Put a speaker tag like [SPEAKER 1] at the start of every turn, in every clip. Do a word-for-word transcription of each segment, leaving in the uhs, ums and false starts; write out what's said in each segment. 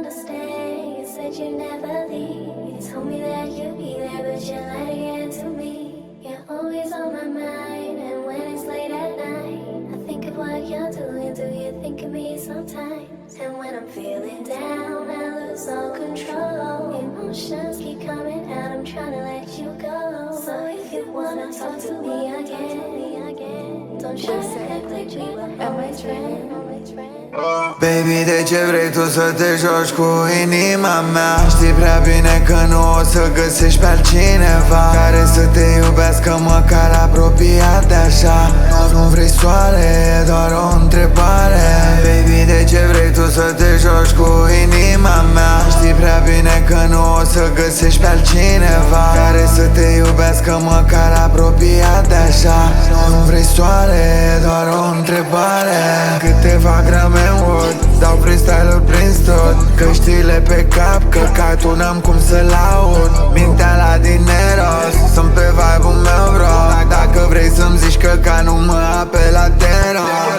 [SPEAKER 1] gonna stay. You said you'd never leave. You told me that you'd be there, but you lied again to me. You're always on my mind, and when it's late at night, I think of what you're doing. Do you think of me sometimes? And when I'm feeling down, I lose all control. Emotions keep coming out, I'm trying to let you go. So if you wanna talk to me again, don't try to act like we were always friends.
[SPEAKER 2] Baby, de ce vrei tu să te joci cu inima mea? Știi prea bine că nu o să găsești pe altcineva care să te iubească măcar apropiat de așa. Nu, nu vrei soare, e doar o întrebare. Baby, de ce vrei tu să te joci cu inima mea? Știi prea bine că nu o să găsești pe altcineva care să te iubească măcar apropiat de așa. Nu, nu vrei soare, e doar o întrebare. Câteva grame în wood, dau freestyle-uri prins tot. Căștile pe cap, căcatul n-am cum să-l aud. Mintea la dineros, sunt pe vibe-ul meu, bro. Dacă vrei să-mi zici căca, nu mă apel la teror.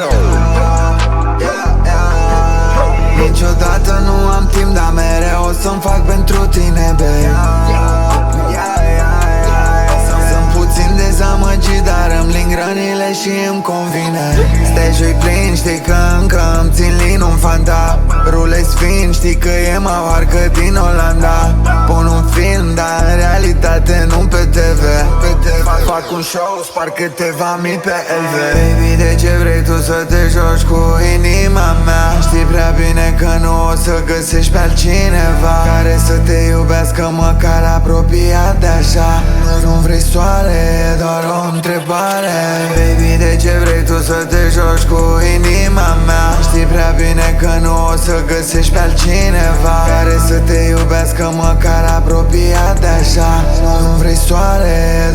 [SPEAKER 2] Niciodată nu am timp, dar mereu o să-mi fac pentru tine, babe. Sunt puțin dezamăgit, dar îmi ling rănile și îmi convine. Stage-ul-i plin, știi că încă îmi țin lin un fanta. Rulez fin, știi că e mavarcă din Olanda. Pun un film, dar în realitate nu pe T V. Fac un show, spar câteva mii pe L V. Baby, de ce vrei tu să te joci cu inima mea? Știi prea bine că nu o să găsești pe altcineva care să te iubească măcar apropiat de așa. Nu vrei soare, e doar o întrebare. Baby, de ce vrei tu să te joci cu inima mea? Știi prea bine că nu o să găsești pe altcineva care să te iubească măcar apropiat de așa. Nu vrei soare, e